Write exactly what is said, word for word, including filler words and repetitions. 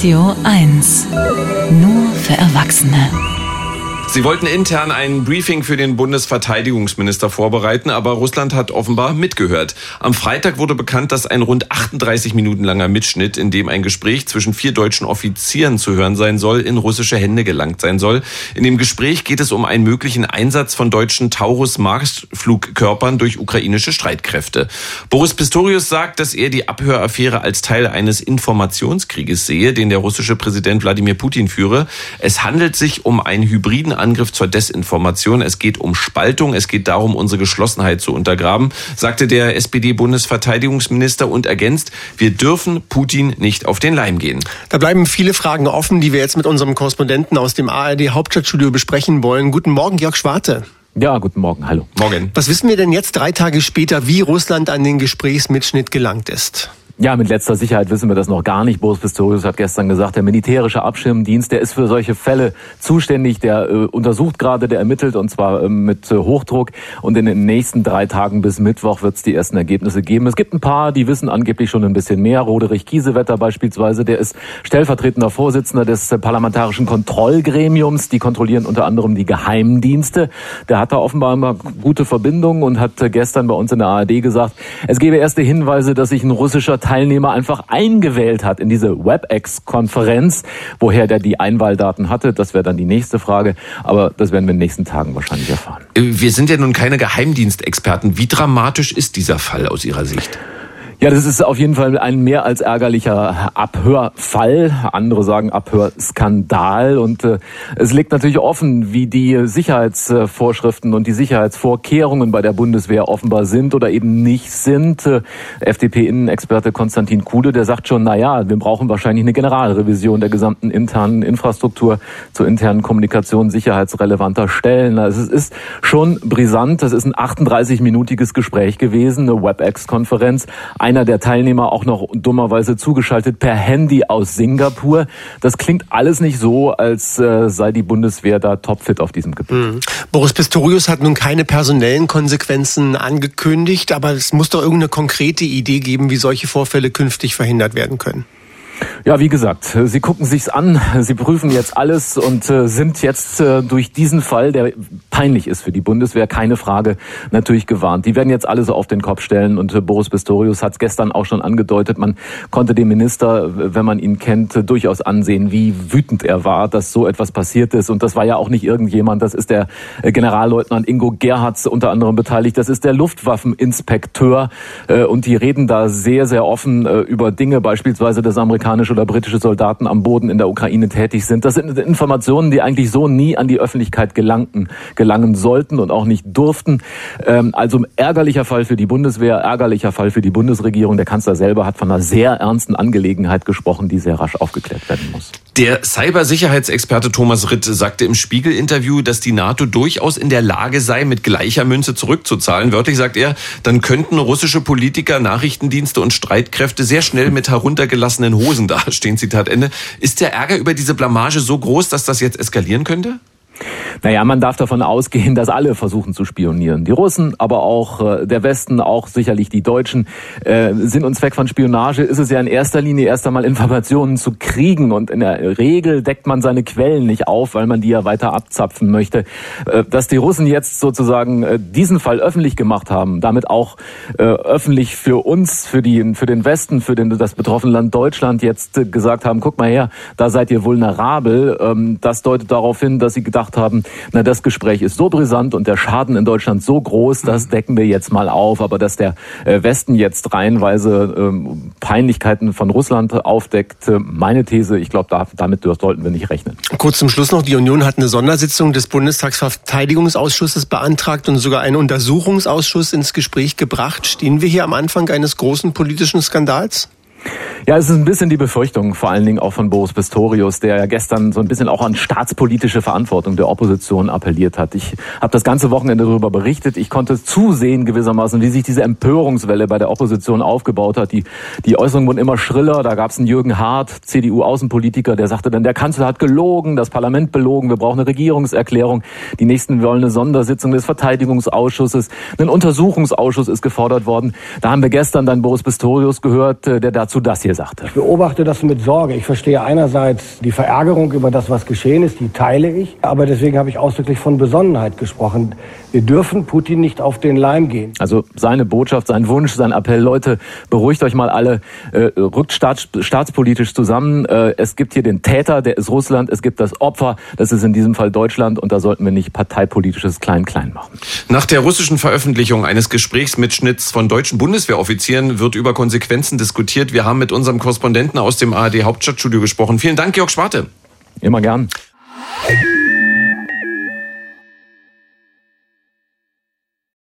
Radio eins. Nur für Erwachsene. Sie wollten intern ein Briefing für den Bundesverteidigungsminister vorbereiten, aber Russland hat offenbar mitgehört. Am Freitag wurde bekannt, dass ein rund achtunddreißig Minuten langer Mitschnitt, in dem ein Gespräch zwischen vier deutschen Offizieren zu hören sein soll, in russische Hände gelangt sein soll. In dem Gespräch geht es um einen möglichen Einsatz von deutschen Taurus-Marschflugkörpern durch ukrainische Streitkräfte. Boris Pistorius sagt, dass er die Abhöraffäre als Teil eines Informationskrieges sehe, den der russische Präsident Wladimir Putin führe. Es handelt sich um einen hybriden Angriff zur Desinformation. Es geht um Spaltung. Es geht darum, unsere Geschlossenheit zu untergraben, sagte der S P D-Bundesverteidigungsminister und ergänzt, wir dürfen Putin nicht auf den Leim gehen. Da bleiben viele Fragen offen, die wir jetzt mit unserem Korrespondenten aus dem A R D-Hauptstadtstudio besprechen wollen. Guten Morgen, Jörg Schwarte. Ja, guten Morgen, hallo. Morgen. Was wissen wir denn jetzt drei Tage später, wie Russland an den Gesprächsmitschnitt gelangt ist? Ja, mit letzter Sicherheit wissen wir das noch gar nicht. Boris Pistorius hat gestern gesagt, der militärische Abschirmdienst, der ist für solche Fälle zuständig, der äh, untersucht gerade, der ermittelt und zwar äh, mit äh, Hochdruck. Und in den nächsten drei Tagen bis Mittwoch wird es die ersten Ergebnisse geben. Es gibt ein paar, die wissen angeblich schon ein bisschen mehr. Roderich Kiesewetter beispielsweise, der ist stellvertretender Vorsitzender des äh, Parlamentarischen Kontrollgremiums. Die kontrollieren unter anderem die Geheimdienste. Der hat da offenbar immer gute Verbindungen und hat äh, gestern bei uns in der A R D gesagt, es gebe erste Hinweise, dass sich ein russischer Teilnehmer einfach eingewählt hat in diese WebEx-Konferenz. Woher der die Einwahldaten hatte, das wäre dann die nächste Frage. Aber das werden wir in den nächsten Tagen wahrscheinlich erfahren. Wir sind ja nun keine Geheimdienstexperten. Wie dramatisch ist dieser Fall aus Ihrer Sicht? Ja, das ist auf jeden Fall ein mehr als ärgerlicher Abhörfall. Andere sagen Abhörskandal. Und äh, es liegt natürlich offen, wie die Sicherheitsvorschriften und die Sicherheitsvorkehrungen bei der Bundeswehr offenbar sind oder eben nicht sind. Äh, F D P-Innenexperte Konstantin Kuhle, der sagt schon, na ja, wir brauchen wahrscheinlich eine Generalrevision der gesamten internen Infrastruktur zur internen Kommunikation sicherheitsrelevanter Stellen. Also es ist schon brisant. Das ist ein achtunddreißig-minütiges Gespräch gewesen, eine WebEx-Konferenz. Einer der Teilnehmer auch noch dummerweise zugeschaltet per Handy aus Singapur. Das klingt alles nicht so, als äh, sei die Bundeswehr da topfit auf diesem Gebiet. Mhm. Boris Pistorius hat nun keine personellen Konsequenzen angekündigt, aber es muss doch irgendeine konkrete Idee geben, wie solche Vorfälle künftig verhindert werden können. Ja, wie gesagt, Sie gucken sich's an, Sie prüfen jetzt alles und äh, sind jetzt äh, durch diesen Fall, der peinlich ist für die Bundeswehr, keine Frage, natürlich gewarnt. Die werden jetzt alle so auf den Kopf stellen und äh, Boris Pistorius hat es gestern auch schon angedeutet, man konnte dem Minister, wenn man ihn kennt, äh, durchaus ansehen, wie wütend er war, dass so etwas passiert ist. Und das war ja auch nicht irgendjemand, das ist der äh, Generalleutnant Ingo Gerhards unter anderem beteiligt, das ist der Luftwaffeninspekteur äh, und die reden da sehr, sehr offen äh, über Dinge, beispielsweise des amerikanischen oder britische Soldaten am Boden in der Ukraine tätig sind. Das sind Informationen, die eigentlich so nie an die Öffentlichkeit gelangten, gelangen sollten und auch nicht durften. Also ärgerlicher Fall für die Bundeswehr, ärgerlicher Fall für die Bundesregierung. Der Kanzler selber hat von einer sehr ernsten Angelegenheit gesprochen, die sehr rasch aufgeklärt werden muss. Der Cybersicherheitsexperte Thomas Ritt sagte im Spiegel-Interview, dass die NATO durchaus in der Lage sei, mit gleicher Münze zurückzuzahlen. Wörtlich sagt er, dann könnten russische Politiker, Nachrichtendienste und Streitkräfte sehr schnell mit heruntergelassenen Hosen dastehen. Zitat Ende. Ist der Ärger über diese Blamage so groß, dass das jetzt eskalieren könnte? Naja, man darf davon ausgehen, dass alle versuchen zu spionieren. Die Russen, aber auch äh, der Westen, auch sicherlich die Deutschen. Äh, Sinn und Zweck von Spionage ist es ja in erster Linie erst einmal Informationen zu kriegen. Und in der Regel deckt man seine Quellen nicht auf, weil man die ja weiter abzapfen möchte. Äh, dass die Russen jetzt sozusagen äh, diesen Fall öffentlich gemacht haben, damit auch äh, öffentlich für uns, für die, für den Westen, für den, das betroffene Land Deutschland jetzt äh, gesagt haben, guck mal her, da seid ihr vulnerabel. Ähm, das deutet darauf hin, dass sie gedacht haben, na, das Gespräch ist so brisant und der Schaden in Deutschland so groß, das decken wir jetzt mal auf. Aber dass der Westen jetzt reihenweise ähm, Peinlichkeiten von Russland aufdeckt, meine These, ich glaube, da, damit sollten wir nicht rechnen. Kurz zum Schluss noch, die Union hat eine Sondersitzung des Bundestagsverteidigungsausschusses beantragt und sogar einen Untersuchungsausschuss ins Gespräch gebracht. Stehen wir hier am Anfang eines großen politischen Skandals? Ja, es ist ein bisschen die Befürchtung, vor allen Dingen auch von Boris Pistorius, der ja gestern so ein bisschen auch an staatspolitische Verantwortung der Opposition appelliert hat. Ich habe das ganze Wochenende darüber berichtet. Ich konnte zusehen gewissermaßen, wie sich diese Empörungswelle bei der Opposition aufgebaut hat. Die, die Äußerungen wurden immer schriller. Da gab es einen Jürgen Hart, C D U-Außenpolitiker, der sagte dann, der Kanzler hat gelogen, das Parlament belogen, wir brauchen eine Regierungserklärung. Die Nächsten wollen eine Sondersitzung des Verteidigungsausschusses. Ein Untersuchungsausschuss ist gefordert worden. Da haben wir gestern dann Boris Pistorius gehört, der dazu dazu das hier sagte. Ich beobachte das mit Sorge. Ich verstehe einerseits die Verärgerung über das, was geschehen ist, die teile ich. Aber deswegen habe ich ausdrücklich von Besonnenheit gesprochen. Wir dürfen Putin nicht auf den Leim gehen. Also seine Botschaft, sein Wunsch, sein Appell, Leute, beruhigt euch mal alle, äh, rückt staats, staatspolitisch zusammen. Äh, es gibt hier den Täter, der ist Russland, es gibt das Opfer, das ist in diesem Fall Deutschland und da sollten wir nicht parteipolitisches Klein-Klein machen. Nach der russischen Veröffentlichung eines Gesprächsmitschnitts von deutschen Bundeswehroffizieren wird über Konsequenzen diskutiert. Wir haben mit unserem Korrespondenten aus dem A R D Hauptstadtstudio gesprochen. Vielen Dank, Georg Schwarte. Immer gern.